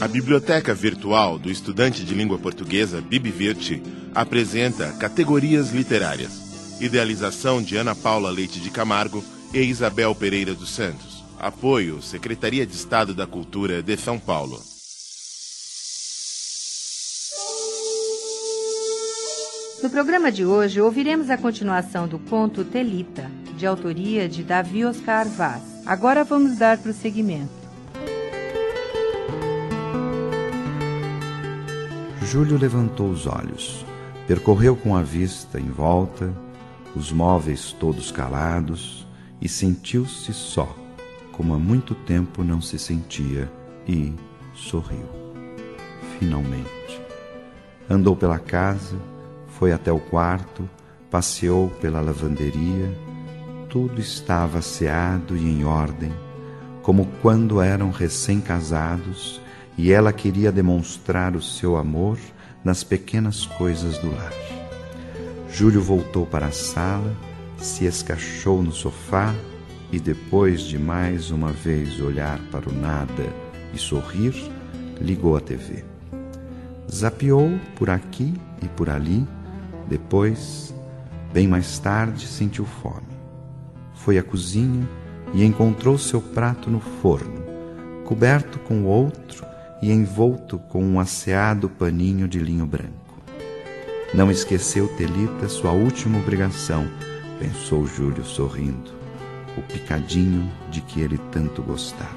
A Biblioteca Virtual do Estudante de Língua Portuguesa, BibVirt, apresenta Categorias Literárias. Idealização de Ana Paula Leite de Camargo e Isabel Pereira dos Santos. Apoio, Secretaria de Estado da Cultura de São Paulo. No programa de hoje, ouviremos a continuação do conto Telita, de autoria de Davi Oscar Vaz. Agora vamos dar prosseguimento. Júlio levantou os olhos, percorreu com a vista em volta, os móveis todos calados, e sentiu-se só, como há muito tempo não se sentia, e sorriu. Finalmente. Andou pela casa, foi até o quarto, passeou pela lavanderia, tudo estava asseado e em ordem, como quando eram recém-casados, e ela queria demonstrar o seu amor nas pequenas coisas do lar. Júlio voltou para a sala, se escachou no sofá e, depois de mais uma vez olhar para o nada e sorrir, ligou a TV. Zapeou por aqui e por ali, depois, bem mais tarde, sentiu fome. Foi à cozinha e encontrou seu prato no forno, coberto com outro e envolto com um asseado paninho de linho branco. Não esqueceu Telita sua última obrigação, pensou Júlio sorrindo, o picadinho de que ele tanto gostava.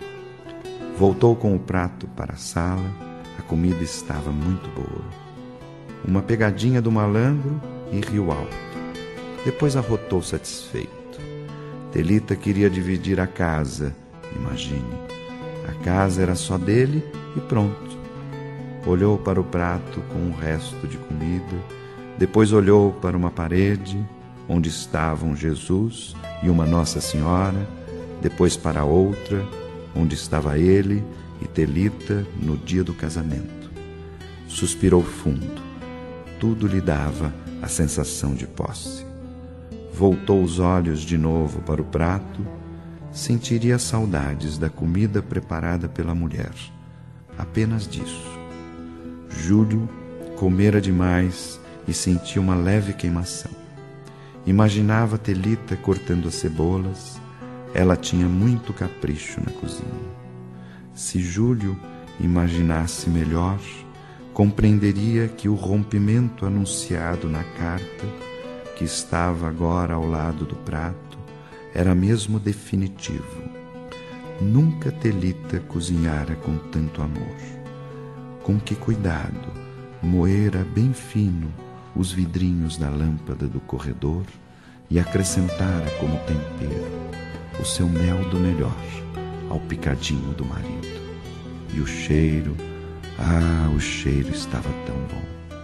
Voltou com o prato para a sala, a comida estava muito boa. Uma pegadinha do malandro e riu alto. Depois arrotou satisfeito. Telita queria dividir a casa, imagine. A casa era só dele e pronto. Olhou para o prato com o resto de comida, depois olhou para uma parede onde estavam Jesus e uma Nossa Senhora, depois para outra, onde estava ele e Telita no dia do casamento. Suspirou fundo. Tudo lhe dava a sensação de posse. Voltou os olhos de novo para o prato, sentiria saudades da comida preparada pela mulher. Apenas disso. Júlio comera demais e sentia uma leve queimação. Imaginava Telita cortando as cebolas. Ela tinha muito capricho na cozinha. Se Júlio imaginasse melhor, compreenderia que o rompimento anunciado na carta, que estava agora ao lado do prato, era mesmo definitivo. Nunca Telita cozinhara com tanto amor. Com que cuidado moera bem fino os vidrinhos da lâmpada do corredor e acrescentara como tempero o seu mel do melhor ao picadinho do marido. E o cheiro, o cheiro estava tão bom.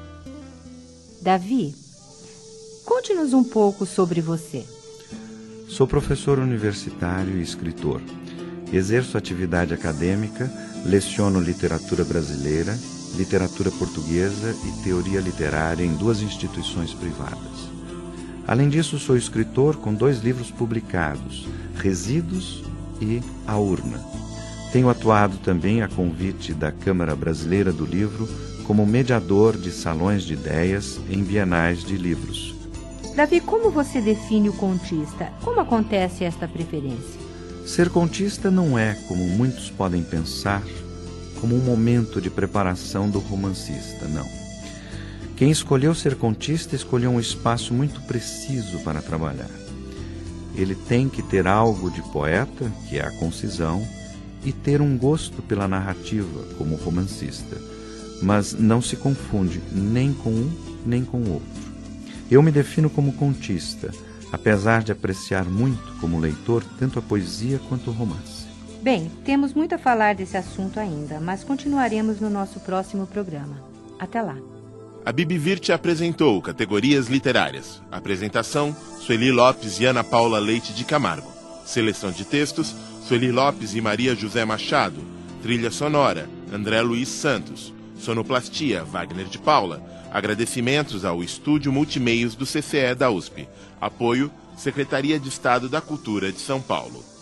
Davi, conte-nos um pouco sobre você. Sou professor universitário e escritor. Exerço atividade acadêmica, leciono literatura brasileira, literatura portuguesa e teoria literária em 2 instituições privadas. Além disso, sou escritor com 2 livros publicados, Resíduos e A Urna. Tenho atuado também a convite da Câmara Brasileira do Livro como mediador de salões de ideias em bienais de livros. Davi, como você define o contista? Como acontece esta preferência? Ser contista não é, como muitos podem pensar, como um momento de preparação do romancista, não. Quem escolheu ser contista escolheu um espaço muito preciso para trabalhar. Ele tem que ter algo de poeta, que é a concisão, e ter um gosto pela narrativa, como romancista, mas não se confunde nem com um nem com o outro. Eu me defino como contista, apesar de apreciar muito, como leitor, tanto a poesia quanto o romance. Bem, temos muito a falar desse assunto ainda, mas continuaremos no nosso próximo programa. Até lá. A BibVirt apresentou Categorias Literárias. Apresentação, Sueli Lopes e Ana Paula Leite de Camargo. Seleção de textos, Sueli Lopes e Maria José Machado. Trilha sonora, André Luiz Santos. Sonoplastia, Wagner de Paula. Agradecimentos ao Estúdio Multimeios do CCE da USP. Apoio, Secretaria de Estado da Cultura de São Paulo.